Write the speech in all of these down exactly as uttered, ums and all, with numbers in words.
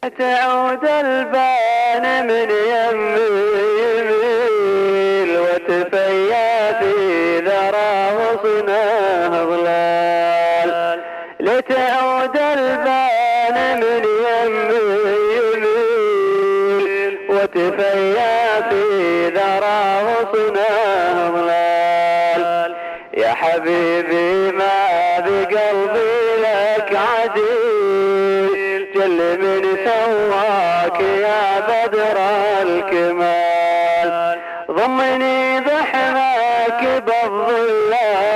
تعود البان من يميل وتفيا في ذرى غصنه ظلال. لتعود البان من يميل وتفيا في ذرى غصنه ظلال. يا حبيبي ما بقلبي لك عديل، جل من سواك يا بدر الكمال. ضمني بحماك بالظل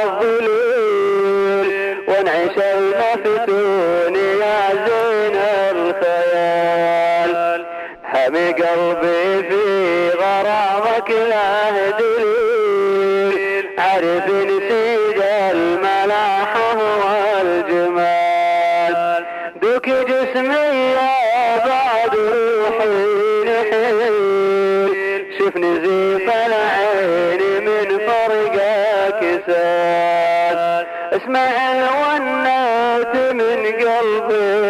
الظليل وانعش المفتون يا زين الخيال. حمي قلبي في غرامك له دليل، عرف نسيج الملاحة والجمال. دوك جسمي بعد روحي نحيل، شوف نزيف العين من فرقك سال. اسمع الونات من قلب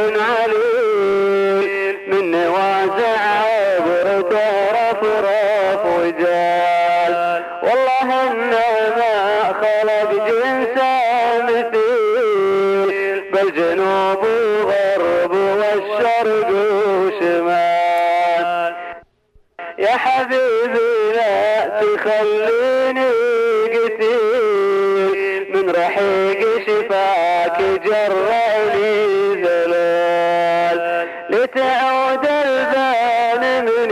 عليل، من نوازع عبرته رفرف وجال. والله انما خلق جنسه مثيل، بالجنوب وغرب والشرق وشمال. يا حبيبي لا تخليني قتيل، من رحيق شفاك جرعني زلال. لتعود البان من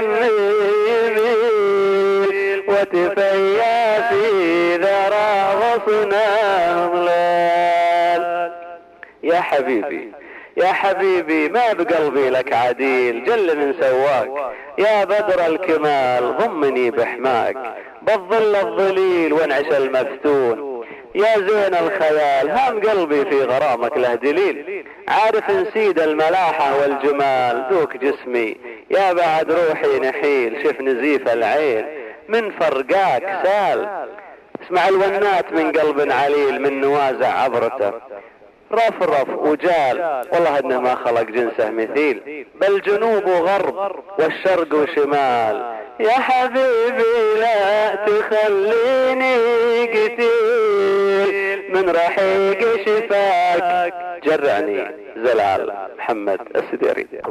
يميل وتفيا في ذرى غصنه ظلال. يا حبيبي يا حبيبي ما بقلبي لك عديل، جل من سواك يا بدر الكمال. ضمني بحماك بالظل الظليل وانعش المفتون يا زين الخيال. هام قلبي في غرامك له دليل، عارف نسيد الملاحة والجمال. ذوك جسمي يا بعد روحي نحيل، شف نزيف العين من فرقاك سال. اسمع الونات من قلب عليل، من نوازع عبرته رفرف وجال. والله انه ما خلق جنسه مثيل، بل جنوب وغرب والشرق وشمال. يا حبيبي لا تخليني قتيل، من رحيق شفاك جرعني زلال. محمد السديري.